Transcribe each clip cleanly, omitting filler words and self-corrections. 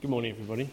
Good morning, everybody.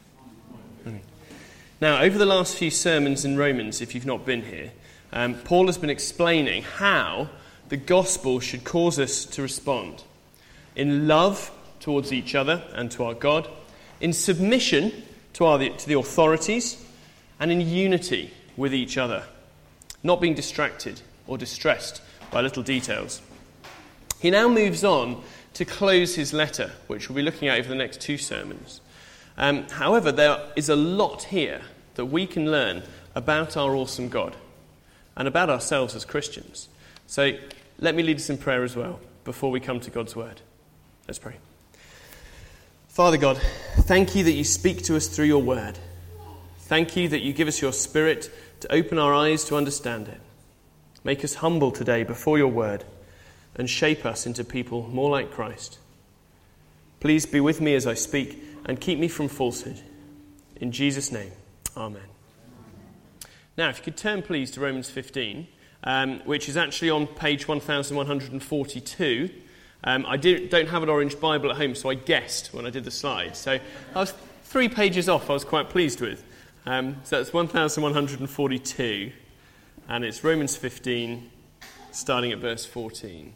Now, over the last few sermons in Romans, if you've not been here, Paul has been explaining how the gospel should cause us to respond in love towards each other and to our God, in submission to the authorities, and in unity with each other, not being distracted or distressed by little details. He now moves on to close his letter, which we'll be looking at over the next two sermons. However, there is a lot here that we can learn about our awesome God and about ourselves as Christians. So let me lead us in prayer as well before we come to God's word. Let's pray. Father God, thank you that you speak to us through your word. Thank you that you give us your Spirit to open our eyes to understand it. Make us humble today before your word and shape us into people more like Christ. Please be with me as I speak and keep me from falsehood. In Jesus' name, amen. Now, if you could turn please to Romans 15, which is actually on page 1142. I don't have an orange Bible at home, so I guessed when I did the slides. So I was 3 pages off I was quite pleased with. So that's 1142, and it's Romans 15, starting at verse 14.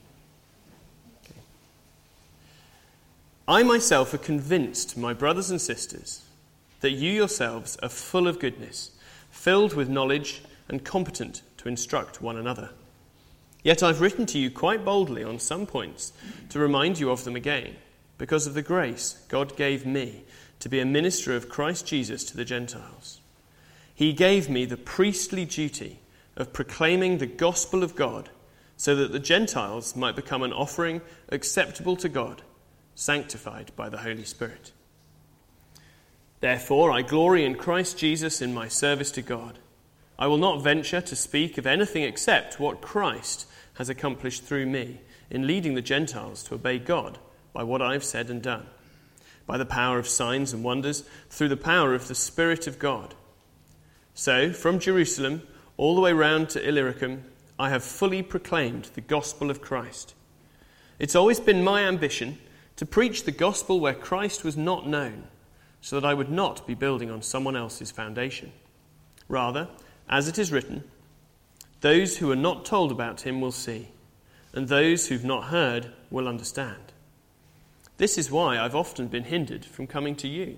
I myself are convinced, my brothers and sisters, that you yourselves are full of goodness, filled with knowledge and competent to instruct one another. Yet I've written to you quite boldly on some points to remind you of them again, because of the grace God gave me to be a minister of Christ Jesus to the Gentiles. He gave me the priestly duty of proclaiming the gospel of God so that the Gentiles might become an offering acceptable to God, sanctified by the Holy Spirit. Therefore, I glory in Christ Jesus in my service to God. I will not venture to speak of anything except what Christ has accomplished through me in leading the Gentiles to obey God by what I have said and done, by the power of signs and wonders, through the power of the Spirit of God. So, from Jerusalem all the way round to Illyricum, I have fully proclaimed the gospel of Christ. It's always been my ambition to preach the gospel where Christ was not known, so that I would not be building on someone else's foundation. Rather, as it is written, those who are not told about him will see, and those who've not heard will understand. This is why I've often been hindered from coming to you.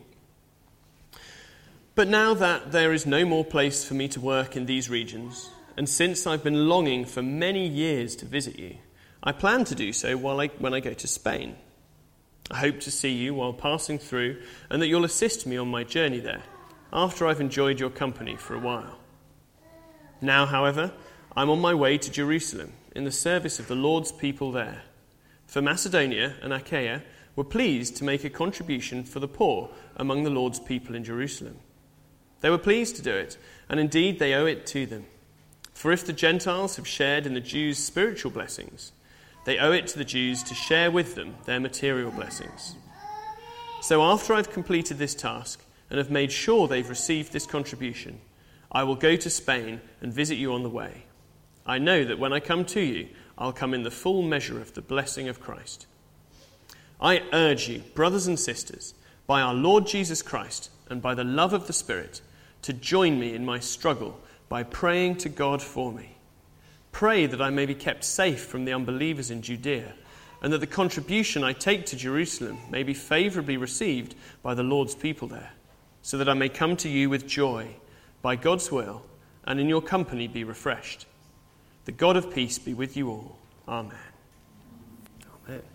But now that there is no more place for me to work in these regions, and since I've been longing for many years to visit you, I plan to do so when I go to Spain. I hope to see you while passing through, and that you'll assist me on my journey there, after I've enjoyed your company for a while. Now, however, I'm on my way to Jerusalem, in the service of the Lord's people there. For Macedonia and Achaia were pleased to make a contribution for the poor among the Lord's people in Jerusalem. They were pleased to do it, and indeed they owe it to them. For if the Gentiles have shared in the Jews' spiritual blessings, they owe it to the Jews to share with them their material blessings. So after I've completed this task and have made sure they've received this contribution, I will go to Spain and visit you on the way. I know that when I come to you, I'll come in the full measure of the blessing of Christ. I urge you, brothers and sisters, by our Lord Jesus Christ and by the love of the Spirit, to join me in my struggle by praying to God for me. Pray that I may be kept safe from the unbelievers in Judea, and that the contribution I take to Jerusalem may be favourably received by the Lord's people there, so that I may come to you with joy, by God's will, and in your company be refreshed. The God of peace be with you all. Amen. Amen.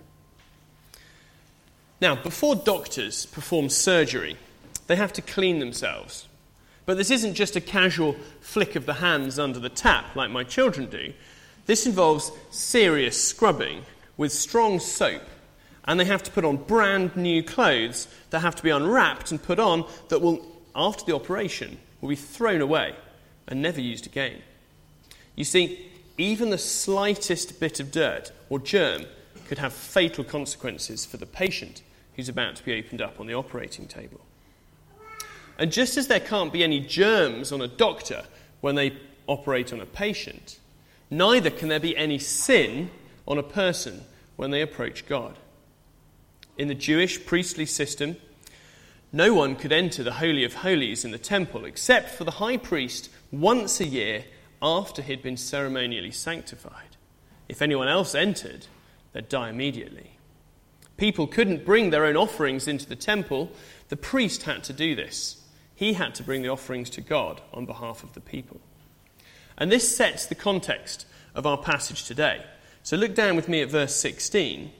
Now, before doctors perform surgery, they have to clean themselves. But this isn't just a casual flick of the hands under the tap like my children do. This involves serious scrubbing with strong soap. And they have to put on brand new clothes that have to be unwrapped and put on that will, after the operation, will be thrown away and never used again. You see, even the slightest bit of dirt or germ could have fatal consequences for the patient who's about to be opened up on the operating table. And just as there can't be any germs on a doctor when they operate on a patient, neither can there be any sin on a person when they approach God. In the Jewish priestly system, No one could enter the Holy of Holies in the temple except for the high priest once a year after he'd been ceremonially sanctified. If anyone else entered, they'd die immediately. People couldn't bring their own offerings into the temple. The priest had to do this. He had to bring the offerings to God on behalf of the people. And this sets the context of our passage today. So look down with me at verse 16.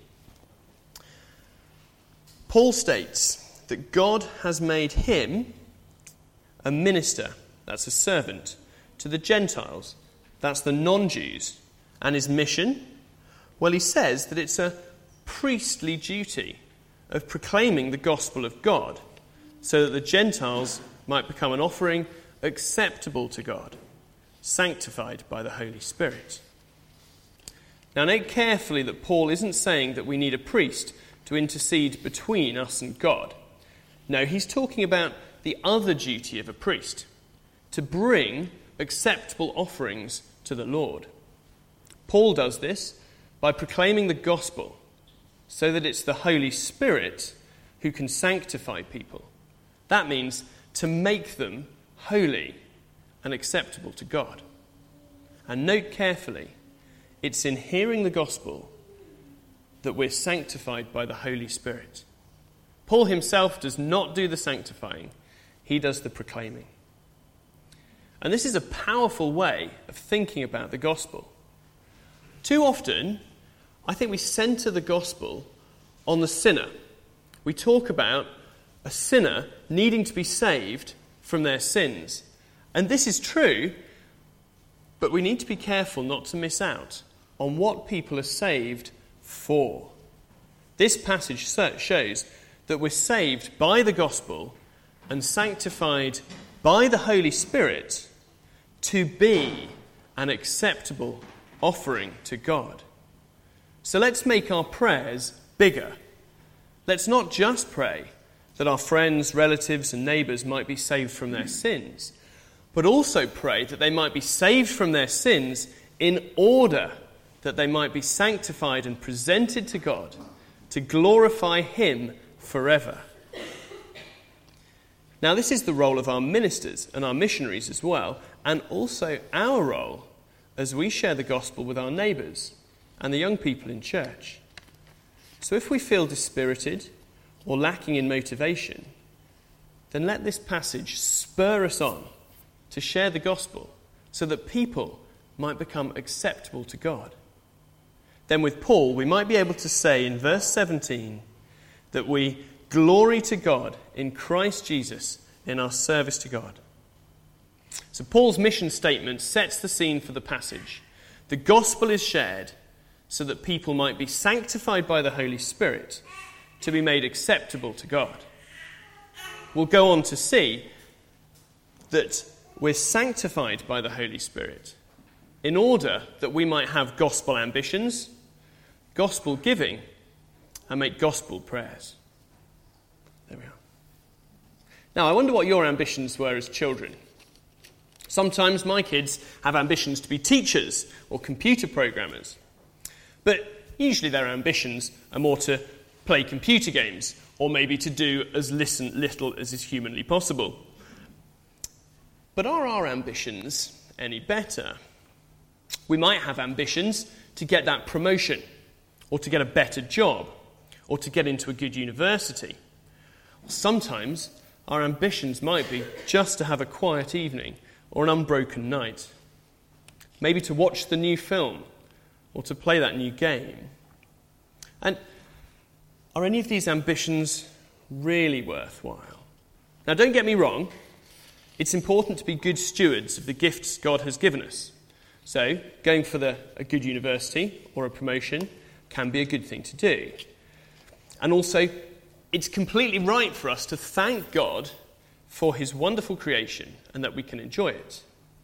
Paul states that God has made him a minister, that's a servant, to the Gentiles, that's the non-Jews. And his mission? Well, he says that it's a priestly duty of proclaiming the gospel of God so that the Gentiles might become an offering acceptable to God, sanctified by the Holy Spirit. Now note carefully that Paul isn't saying that we need a priest to intercede between us and God. No, he's talking about the other duty of a priest, to bring acceptable offerings to the Lord. Paul does this by proclaiming the gospel so that it's the Holy Spirit who can sanctify people. That means to make them holy and acceptable to God. And note carefully, it's in hearing the gospel that we're sanctified by the Holy Spirit. Paul himself does not do the sanctifying, he does the proclaiming. And this is a powerful way of thinking about the gospel. Too often, I think we centre the gospel on the sinner. We talk about a sinner needing to be saved from their sins. And this is true, but we need to be careful not to miss out on what people are saved for. This passage shows that we're saved by the gospel and sanctified by the Holy Spirit to be an acceptable offering to God. So let's make our prayers bigger. Let's not just pray that our friends, relatives and neighbours might be saved from their sins, but also pray that they might be saved from their sins in order that they might be sanctified and presented to God to glorify Him forever. Now, this is the role of our ministers and our missionaries as well, and also our role as we share the gospel with our neighbours and the young people in church. So if we feel dispirited or lacking in motivation, then let this passage spur us on to share the gospel so that people might become acceptable to God. Then with Paul, we might be able to say in verse 17 that we glory to God in Christ Jesus in our service to God. So Paul's mission statement sets the scene for the passage. The gospel is shared so that people might be sanctified by the Holy Spirit to be made acceptable to God. We'll go on to see that we're sanctified by the Holy Spirit in order that we might have gospel ambitions, gospel giving, and make gospel prayers. There we are. Now, I wonder what your ambitions were as children. Sometimes my kids have ambitions to be teachers or computer programmers. But usually their ambitions are more to play computer games or maybe to do as little as is humanly possible. But are our ambitions any better? We might have ambitions to get that promotion or to get a better job or to get into a good university. Sometimes our ambitions might be just to have a quiet evening or an unbroken night. Maybe to watch the new film or to play that new game. And are any of these ambitions really worthwhile? Now, don't get me wrong. It's important to be good stewards of the gifts God has given us. So, going for a good university or a promotion can be a good thing to do. And also, it's completely right for us to thank God for His wonderful creation and that we can enjoy it.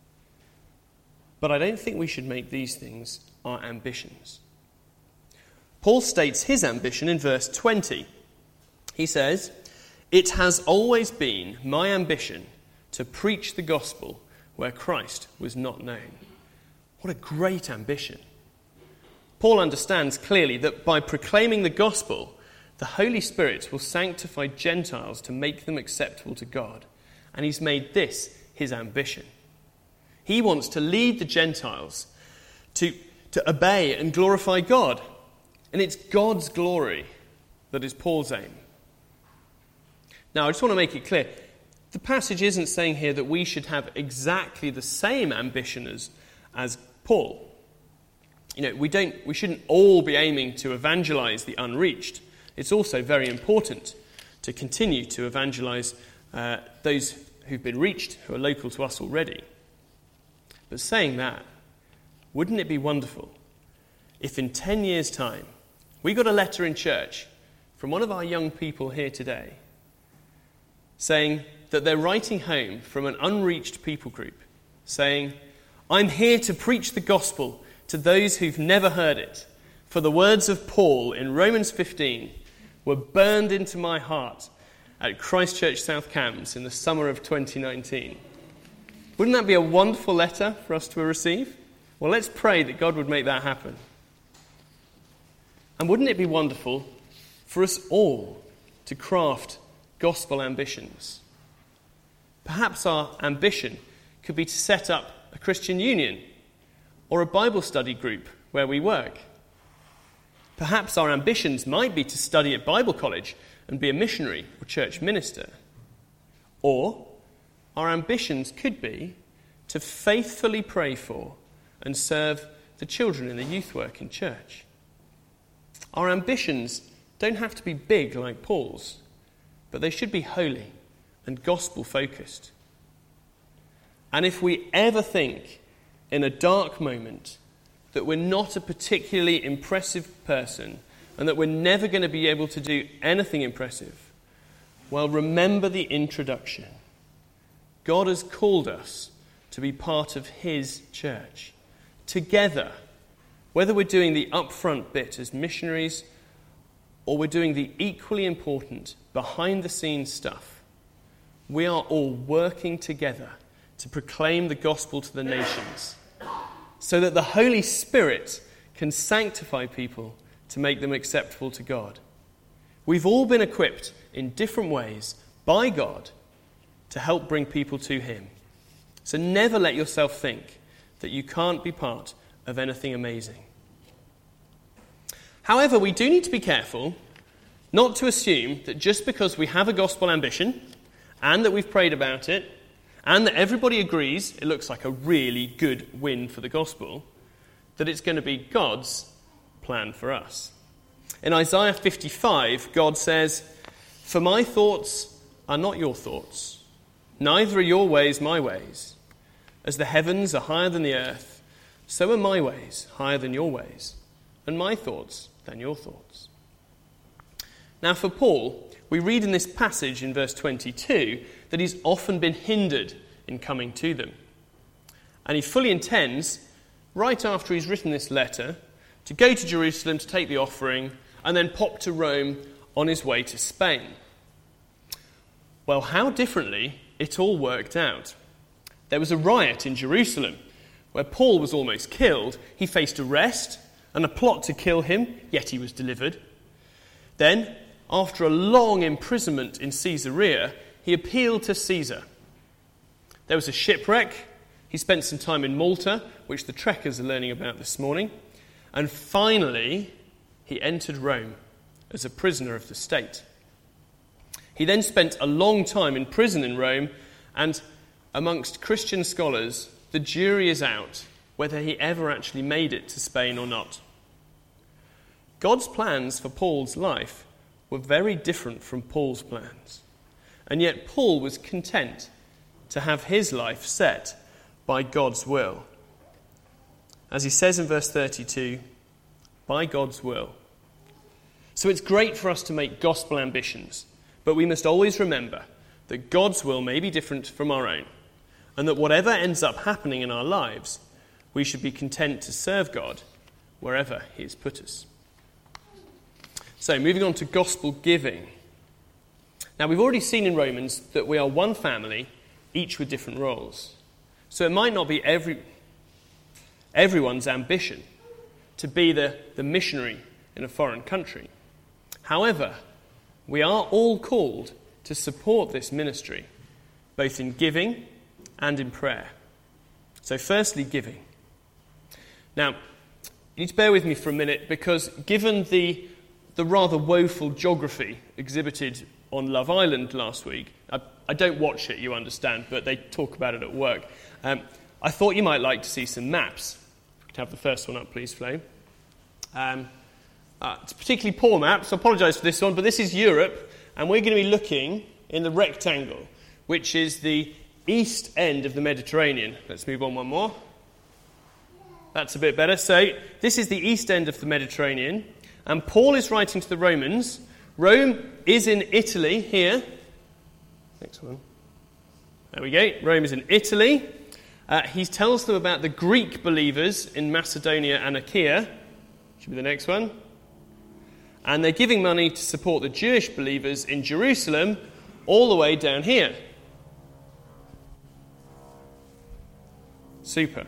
But I don't think we should make these things our ambitions. Paul states his ambition in verse 20. He says, "It has always been my ambition to preach the gospel where Christ was not known." What a great ambition. Paul understands clearly that by proclaiming the gospel, The Holy Spirit will sanctify Gentiles to make them acceptable to God, and he's made this his ambition. He wants to lead the Gentiles to obey and glorify God, and it's God's glory that is Paul's aim. Now, I just want to make it clear, the passage isn't saying here that we should have exactly the same ambition as Paul. We shouldn't all be aiming to evangelize the unreached. It's also very important to continue to evangelize those who've been reached, who are local to us already. But saying that, wouldn't it be wonderful if in 10 years' time we got a letter in church from one of our young people here today saying that they're writing home from an unreached people group, saying, "I'm here to preach the gospel to those who've never heard it, for the words of Paul in Romans 15 were burned into my heart at Christchurch South Cambs in the summer of 2019. Wouldn't that be a wonderful letter for us to receive? Well, let's pray that God would make that happen. And wouldn't it be wonderful for us all to craft gospel ambitions? Perhaps our ambition could be to set up a Christian union or a Bible study group where we work. Perhaps our ambitions might be to study at Bible college and be a missionary or church minister. Or our ambitions could be to faithfully pray for and serve the children in the youth work in church. Our ambitions don't have to be big like Paul's, but they should be holy and gospel-focused. And if we ever think in a dark moment that we're not a particularly impressive person and that we're never going to be able to do anything impressive, well, remember the introduction. God has called us to be part of his church. Together, whether we're doing the upfront bit as missionaries or we're doing the equally important behind-the-scenes stuff, we are all working together to proclaim the gospel to the nations so that the Holy Spirit can sanctify people to make them acceptable to God. We've all been equipped in different ways by God to help bring people to him. So never let yourself think that you can't be part of anything amazing. However, we do need to be careful not to assume that just because we have a gospel ambition and that we've prayed about it and that everybody agrees it looks like a really good win for the gospel, that it's going to be God's plan for us. In Isaiah 55, God says, "For my thoughts are not your thoughts, neither are your ways my ways. As the heavens are higher than the earth, so are my ways higher than your ways, and my thoughts than your thoughts." Now for Paul, we read in this passage in verse 22 that he's often been hindered in coming to them. And he fully intends, right after he's written this letter, to go to Jerusalem to take the offering and then pop to Rome on his way to Spain. Well, how differently it all worked out. There was a riot in Jerusalem where Paul was almost killed. He faced arrest and a plot to kill him, yet he was delivered. Then, after a long imprisonment in Caesarea, he appealed to Caesar. There was a shipwreck. He spent some time in Malta, which the trekkers are learning about this morning. And finally, he entered Rome as a prisoner of the state. He then spent a long time in prison in Rome, and amongst Christian scholars, the jury is out whether he ever actually made it to Spain or not. God's plans for Paul's life were very different from Paul's plans. And yet Paul was content to have his life set by God's will. As he says in verse 32, by God's will. So it's great for us to make gospel ambitions, but we must always remember that God's will may be different from our own, and that whatever ends up happening in our lives, we should be content to serve God wherever he has put us. So, moving on to gospel giving. Now, we've already seen in Romans that we are one family, each with different roles. So it might not be everyone's ambition to be the missionary in a foreign country. However, we are all called to support this ministry, both in giving and in prayer. So firstly, giving. Now, you need to bear with me for a minute, because given the rather woeful geography exhibited on Love Island last week, I don't watch it, you understand, but they talk about it at work. I thought you might like to see some maps. If we could have the first one up, please, Flo. It's a particularly poor map, so I apologise for this one, but this is Europe, and we're going to be looking in the rectangle, which is the east end of the Mediterranean. Let's move on one more. That's a bit better. So this is the east end of the Mediterranean, and Paul is writing to the Romans. Rome is in Italy here. Next one. There we go. Rome is in Italy. He tells them about the Greek believers in Macedonia and Achaia. Should be the next one. And they're giving money to support the Jewish believers in Jerusalem all the way down here. Super.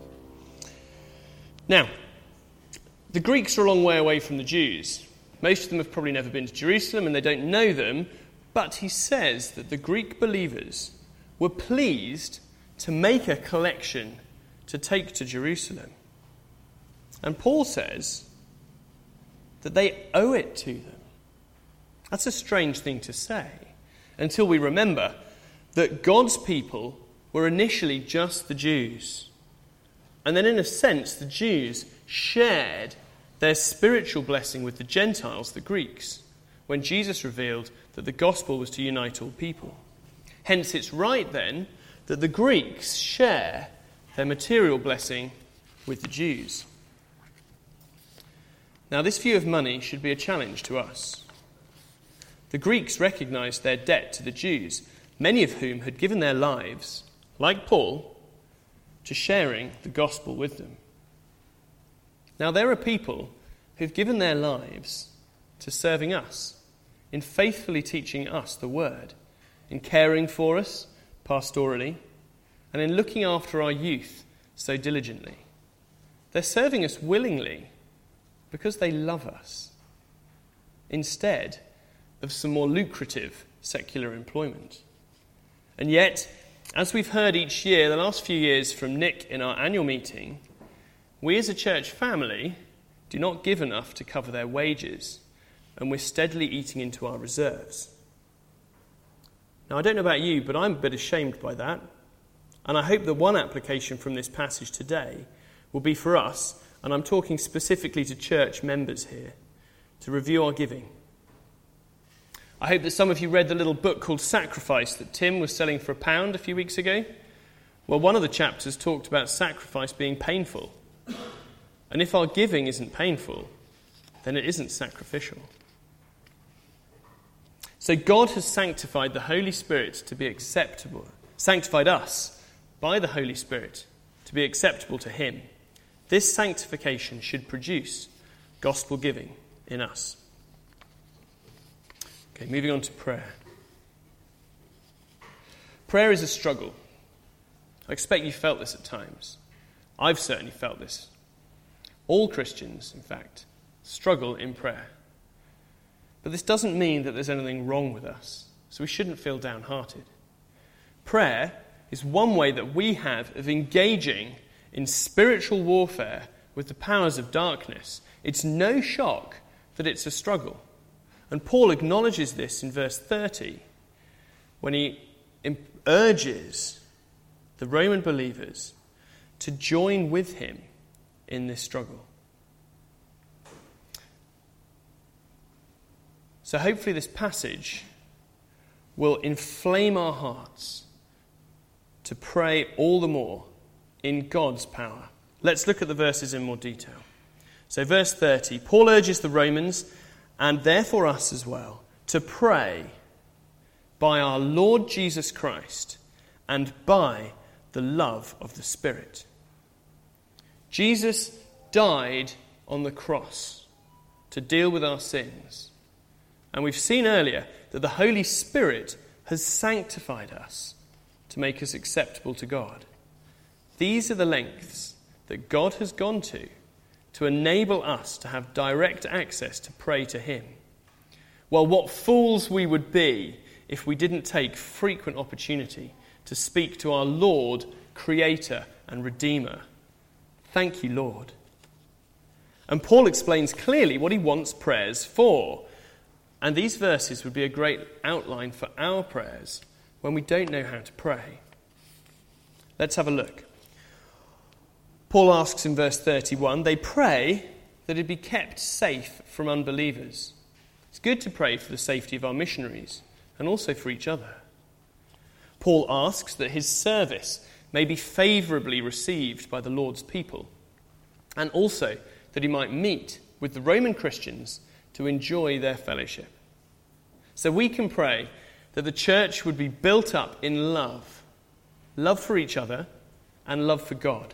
Now, the Greeks are a long way away from the Jews. Most of them have probably never been to Jerusalem and they don't know them, but he says that the Greek believers were pleased to make a collection to take to Jerusalem. And Paul says that they owe it to them. That's a strange thing to say, until we remember that God's people were initially just the Jews. And then in a sense, the Jews shared their spiritual blessing with the Gentiles, the Greeks, when Jesus revealed that the gospel was to unite all people. Hence, it's right then that the Greeks share their material blessing with the Jews. Now, this view of money should be a challenge to us. The Greeks recognized their debt to the Jews, many of whom had given their lives, like Paul, to sharing the gospel with them. Now, there are people who've given their lives to serving us, in faithfully teaching us the word, in caring for us pastorally, and in looking after our youth so diligently. They're serving us willingly because they love us, instead of some more lucrative secular employment. And yet, as we've heard each year, the last few years from Nick in our annual meeting, we as a church family do not give enough to cover their wages, and we're steadily eating into our reserves. Now, I don't know about you, but I'm a bit ashamed by that, and I hope that one application from this passage today will be for us, and I'm talking specifically to church members here, to review our giving. I hope that some of you read the little book called Sacrifice that Tim was selling for £1 a few weeks ago. Well, one of the chapters talked about sacrifice being painful. And if our giving isn't painful, then it isn't sacrificial. So God has sanctified the Holy Spirit to be acceptable, sanctified us by the Holy Spirit to be acceptable to him. This sanctification should produce gospel giving in us. Okay, moving on to prayer. Prayer is a struggle. I expect you felt this at times. I've certainly felt this. All Christians, in fact, struggle in prayer. But this doesn't mean that there's anything wrong with us, so we shouldn't feel downhearted. Prayer is one way that we have of engaging in spiritual warfare with the powers of darkness. It's no shock that it's a struggle. And Paul acknowledges this in verse 30 when he urges the Roman believers to join with him in this struggle. So hopefully this passage will inflame our hearts to pray all the more in God's power. Let's look at the verses in more detail. So verse 30, Paul urges the Romans, and therefore us as well, to pray by our Lord Jesus Christ and by the love of the Spirit. Jesus died on the cross to deal with our sins. And we've seen earlier that the Holy Spirit has sanctified us to make us acceptable to God. These are the lengths that God has gone to enable us to have direct access to pray to him. Well, what fools we would be if we didn't take frequent opportunity to speak to our Lord, Creator and Redeemer. Thank you, Lord. And Paul explains clearly what he wants prayers for. And these verses would be a great outline for our prayers when we don't know how to pray. Let's have a look. Paul asks in verse 31, they pray that it be kept safe from unbelievers. It's good to pray for the safety of our missionaries and also for each other. Paul asks that his service may be favourably received by the Lord's people, and also that he might meet with the Roman Christians to enjoy their fellowship. So we can pray that the church would be built up in love for each other and love for God.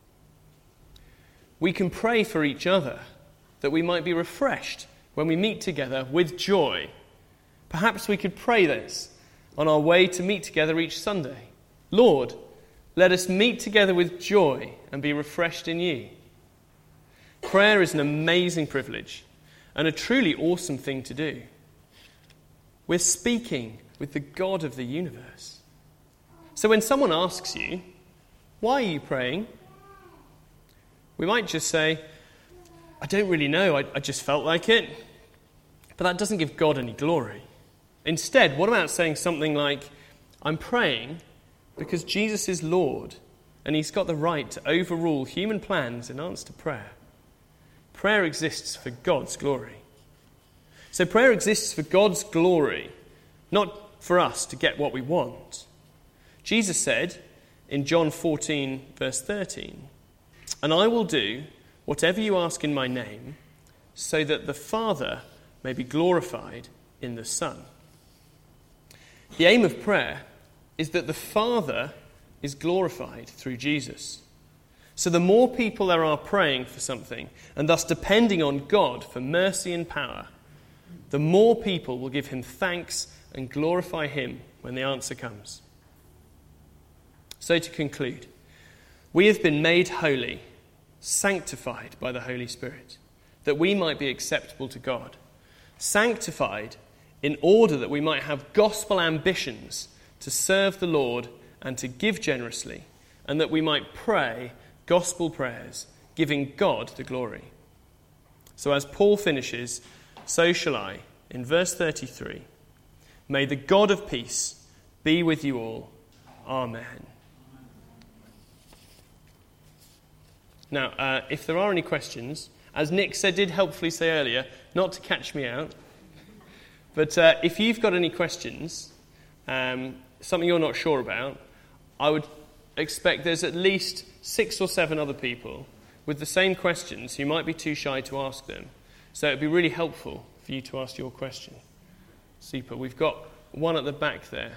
We can pray for each other that we might be refreshed when we meet together with joy. Perhaps we could pray this on our way to meet together each Sunday. Lord, let us meet together with joy and be refreshed in you. Prayer is an amazing privilege and a truly awesome thing to do. We're speaking with the God of the universe. So when someone asks you, why are you praying? We might just say, I don't really know, I just felt like it. But that doesn't give God any glory. Instead, what about saying something like, I'm praying because Jesus is Lord and he's got the right to overrule human plans in answer to prayer. Prayer exists for God's glory. So prayer exists for God's glory, not for us to get what we want. Jesus said in John 14, verse 13, and I will do whatever you ask in my name, so that the Father may be glorified in the Son. The aim of prayer is that the Father is glorified through Jesus. So the more people there are praying for something, and thus depending on God for mercy and power, the more people will give him thanks and glorify him when the answer comes. So to conclude, we have been made holy, sanctified by the Holy Spirit, that we might be acceptable to God. Sanctified in order that we might have gospel ambitions to serve the Lord and to give generously, and that we might pray gospel prayers, giving God the glory. So as Paul finishes, so shall I, in verse 33, may the God of peace be with you all. Amen. Now, if there are any questions, as Nick did helpfully say earlier, not to catch me out, but if you've got any questions, something you're not sure about, I would expect there's at least 6 or 7 other people with the same questions who might be too shy to ask them. So it'd be really helpful for you to ask your question. Super. We've got one at the back there.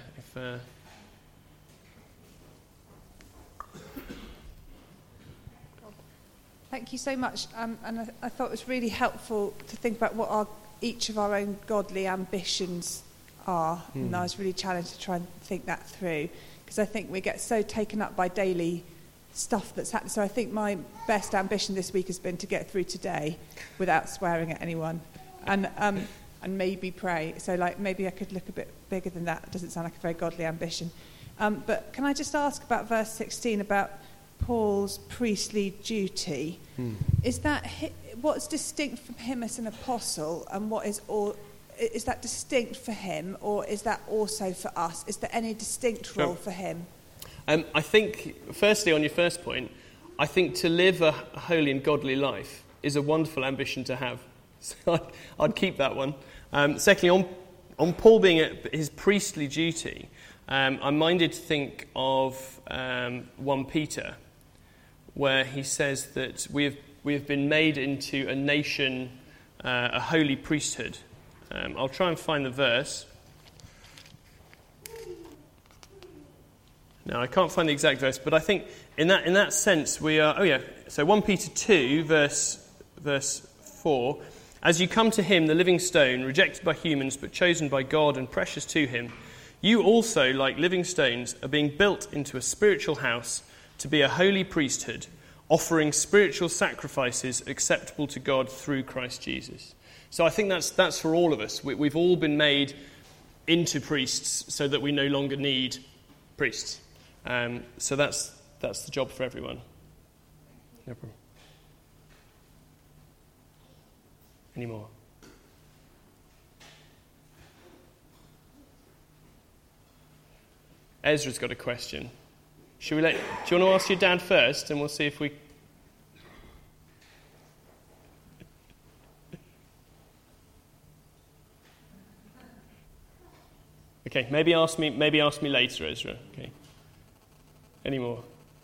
Thank you so much. And I thought it was really helpful to think about what each of our own godly ambitions are. And I was really challenged to try and think that through, because I think we get so taken up by daily stuff that's happening. So I think my best ambition this week has been to get through today without swearing at anyone, and maybe pray. So like maybe I could look a bit bigger than that. It doesn't sound like a very godly ambition. But can I just ask about verse 16 about Paul's priestly duty? Is that what's distinct from him as an apostle, and what is that distinct for him, or is that also for us? Is there any distinct role for him? I think, firstly, on your first point, I think to live a holy and godly life is a wonderful ambition to have. So I'd keep that one. Secondly, on Paul being at his priestly duty, I'm minded to think of 1 Peter, where he says that we have been made into a nation, a holy priesthood. I'll try and find the verse. No, I can't find the exact verse, but I think in that sense we are. Oh yeah, so 1 Peter 2, verse 4. As you come to him, the living stone, rejected by humans but chosen by God and precious to him, you also, like living stones, are being built into a spiritual house to be a holy priesthood, offering spiritual sacrifices acceptable to God through Christ Jesus. So I think that's for all of us. We've all been made into priests so that we no longer need priests. So that's the job for everyone. No problem. Any more? Ezra's got a question. Do you want to ask your dad first, and we'll see if we... Okay, maybe ask me later, Ezra. Okay. Any more?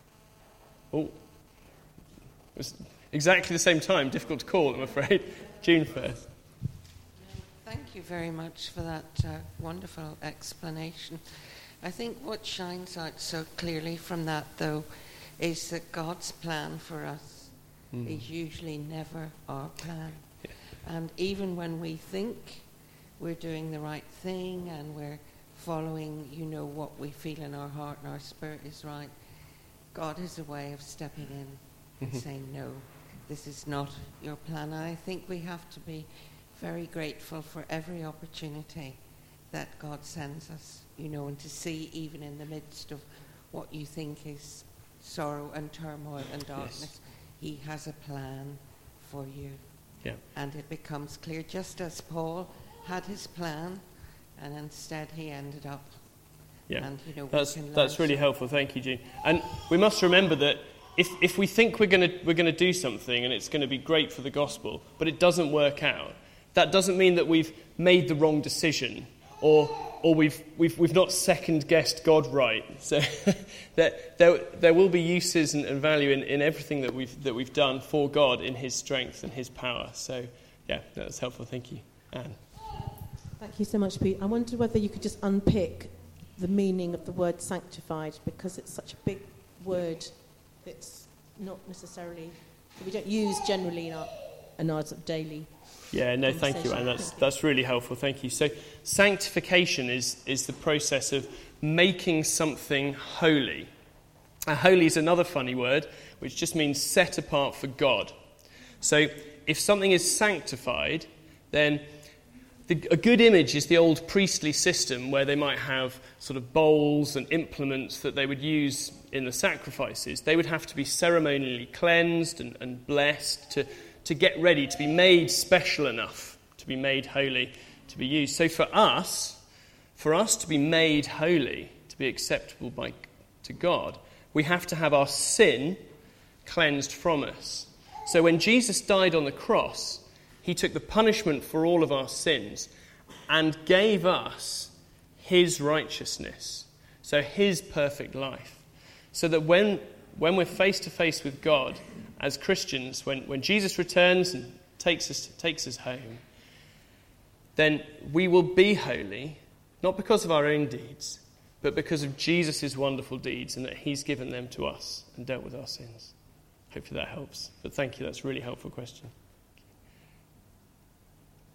Oh. It's exactly the same time. Difficult to call, I'm afraid. June first. Thank you very much for that wonderful explanation. I think what shines out so clearly from that, though, is that God's plan for us is usually never our plan. Yeah. And even when we think we're doing the right thing and we're following, what we feel in our heart and our spirit is right, God has a way of stepping in and saying, no, this is not your plan. And I think we have to be very grateful for every opportunity that God sends us, and to see even in the midst of what you think is sorrow and turmoil and darkness, yes, He has a plan for you. Yeah. And it becomes clear, just as Paul had his plan, and instead he ended up. Yeah, and, that's really helpful. Thank you, Jean. And we must remember that if we think we're going to do something and it's going to be great for the gospel, but it doesn't work out, that doesn't mean that we've made the wrong decision or we've not second guessed God right. So there will be uses and value in everything that we've done for God in His strength and His power. So yeah, that's helpful. Thank you, Anne. Thank you so much, Pete. I wonder whether you could just unpick the meaning of the word sanctified, because it's such a big word that's not necessarily, we don't use generally in our sort of daily. Yeah, no, thank you, Anne. That's really helpful. Thank you. So sanctification is the process of making something holy. Holy is another funny word, which just means set apart for God. So if something is sanctified, then a good image is the old priestly system where they might have sort of bowls and implements that they would use in the sacrifices. They would have to be ceremonially cleansed and blessed to get ready, to be made special enough, to be made holy, to be used. So for us to be made holy, to be acceptable to God, we have to have our sin cleansed from us. So when Jesus died on the cross, He took the punishment for all of our sins and gave us His righteousness, so His perfect life, so that when we're face to face with God as Christians, when Jesus returns and takes us home, then we will be holy, not because of our own deeds, but because of Jesus' wonderful deeds and that He's given them to us and dealt with our sins. Hopefully that helps. But thank you, that's a really helpful question.